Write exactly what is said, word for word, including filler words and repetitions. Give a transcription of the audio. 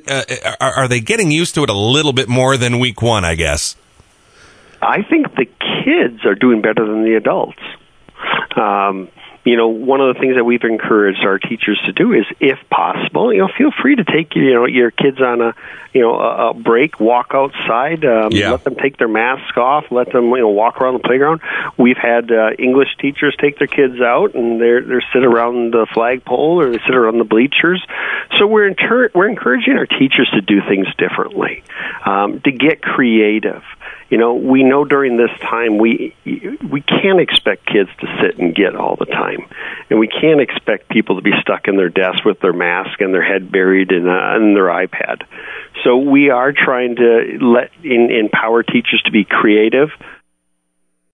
uh, are, are they getting used to it a little bit more than week one, I guess? I think the kids are doing better than the adults. Um, you know, one of the things that we've encouraged our teachers to do is, if possible, you know, feel free to take, you know, your kids on a, you know, a, a break, walk outside, um, yeah. let them take their masks off, let them, you know, walk around the playground. We've had uh, English teachers take their kids out, and they're they're sit around the flagpole or they sit around the bleachers. So we're inter- we're encouraging our teachers to do things differently, um, to get creative. You know, we know during this time we we can't expect kids to sit and get all the time, and we can't expect people to be stuck in their desk with their mask and their head buried in, uh, in their iPad. So we are trying to let in, empower teachers to be creative,